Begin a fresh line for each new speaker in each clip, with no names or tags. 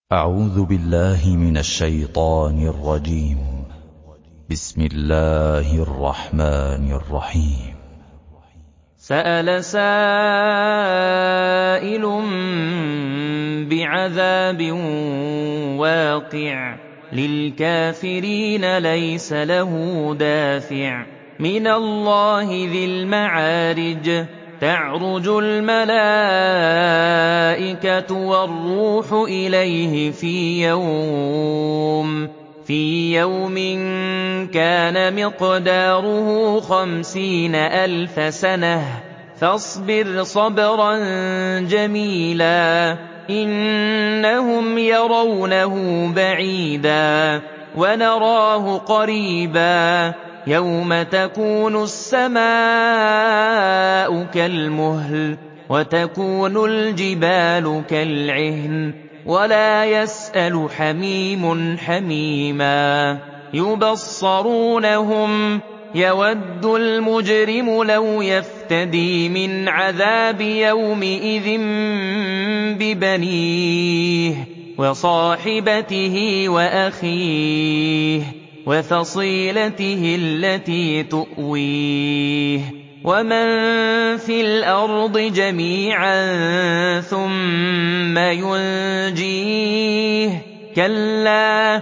أعوذ بالله من الشيطان الرجيم. بسم الله الرحمن الرحيم.
سأل سائل بعذاب واقع للكافرين ليس له دافع من الله ذي المعارج تعرج الملائكة والروح إليه في يوم كان مقداره 50,000 سنة فاصبر صبرا جميلا إنهم يرونه بعيدا ونراه قريبا يوم تكون السماء كالمهل وتكون الجبال كالعهن ولا يسأل حميم حميما يبصرونهم يود المجرم لو يفتدي من عذاب يومئذ ببنيه وصاحبته وأخيه وفصيلته التي تؤويه ومن في الأرض جميعا ثم ينجيه كلا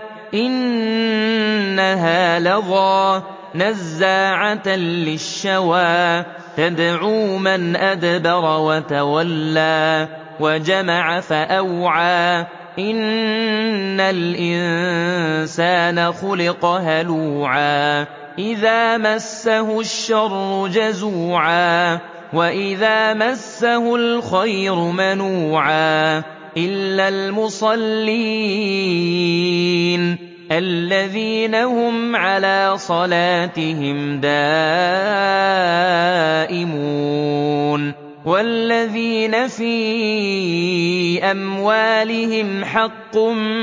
إنها لظى نزاعة للشوى تدعو من أدبر وتولى وجمع فأوعى إن الإنسان خلق هلوعا إذا مسه الشر جزوعا وإذا مسه الخير منوعا إلا المصلين الذين هم على صلاتهم دائمون والذين في أموالهم حق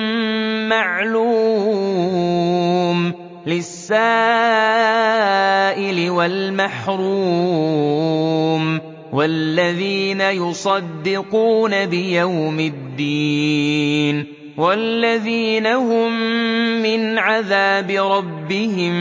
معلوم للسائل والمحروم والذين يصدقون بيوم الدين والذين هم من عذاب ربهم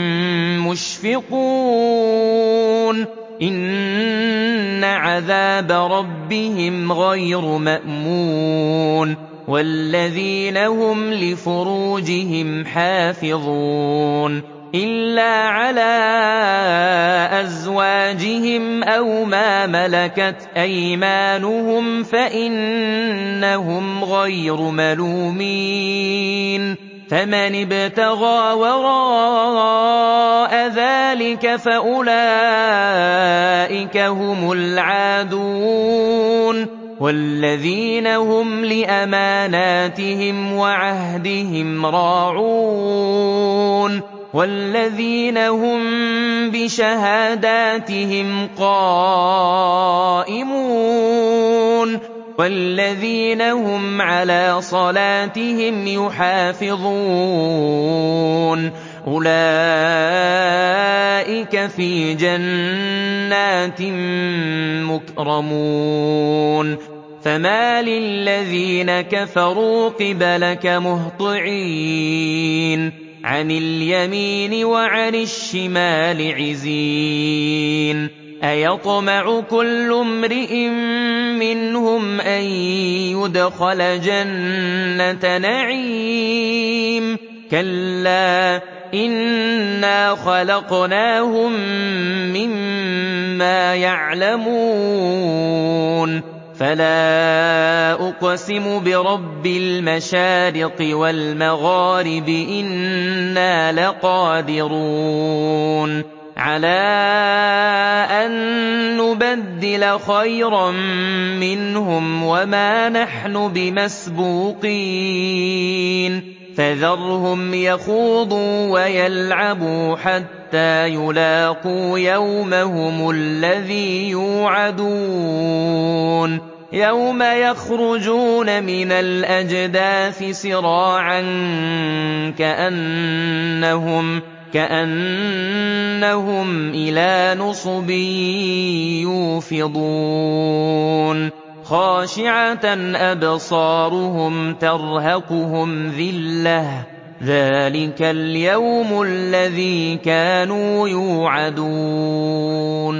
مشفقون إن عذاب ربهم غير مأمون والذين هم لفروجهم حافظون إلا على أزواجهم أو ما ملكت أيمانهم فإنهم غير ملومين فمن ابتغى وراء ذلك فأولئك هم العادون والذين هم لأماناتهم وعهدهم راعون والذين هم بشهاداتهم قائمون والذين هم على صلاتهم يحافظون أولئك في جنات مكرمون فما للذين كفروا قبلك مهطعين عن اليمين وعن الشمال عزين أيطمع كل امرئ منهم أن يدخل جنة نعيم كلا إنا خلقناهم مما يعلمون فلا أقسم برب المشارق والمغارب إنا لقادرون على أن نبدل خيرا منهم وما نحن بمسبوقين فذرهم يخوضوا ويلعبوا حتى يلاقوا يومهم الذي يوعدون يوم يخرجون من الأجداث سراعا كأنهم إلى نصب يوفضون خَاشِعَةً أَبْصَارُهُمْ تَرْهَقُهُمْ ذِلَّةٌ ۚ ذَٰلِكَ الْيَوْمُ الَّذِي كَانُوا يُوعَدُونَ